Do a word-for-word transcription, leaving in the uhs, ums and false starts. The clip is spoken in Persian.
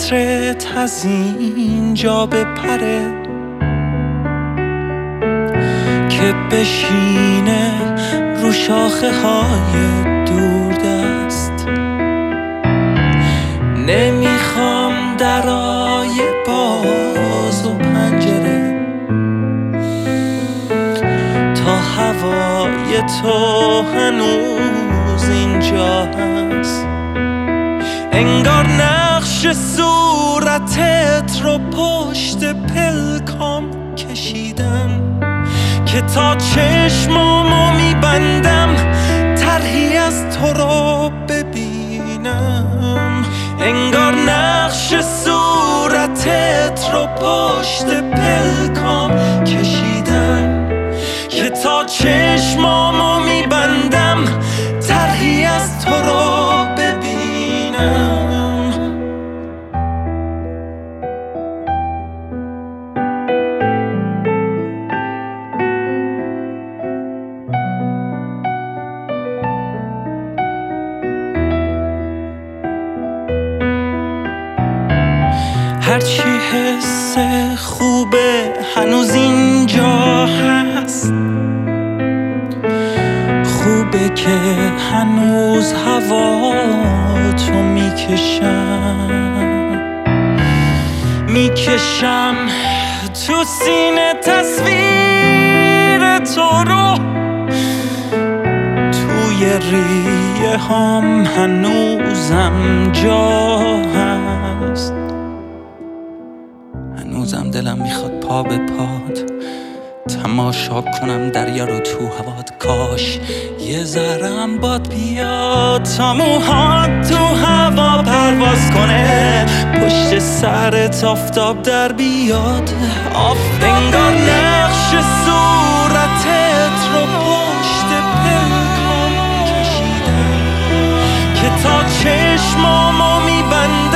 عطرت از اینجا بپره که بشینه رو شاخه های دوردست. نمیخوام درای باز و پنجره تا هوای تو هنوز اینجا هست. انگار نقش صورتت رو پشت پلکام کشیدم که تا چشمامو میبندم طرحی از تو رو ببینم. انگار نقش صورتت رو پشت پلکام کشیدم که تا چشمامو میبندم طرحی از تو رو ببینم. هرچی حس خوبه هنوز اینجا هست. خوبه که هنوز هوا تو میکشم میکشم تو سینه تصویر تو رو. توی ریه هم هنوزم جا هست. هنوزم دلم میخواد پا به پاد تماشا کنم دریا رو تو هوات. کاش یه ذرم باد بیاد تا موهات تو هوا پرواز کنه، پشت سرت آفتاب در بیاد. انگار نقش صورتت رو پشت پلکام کشیدم که تا چشمامو میبندم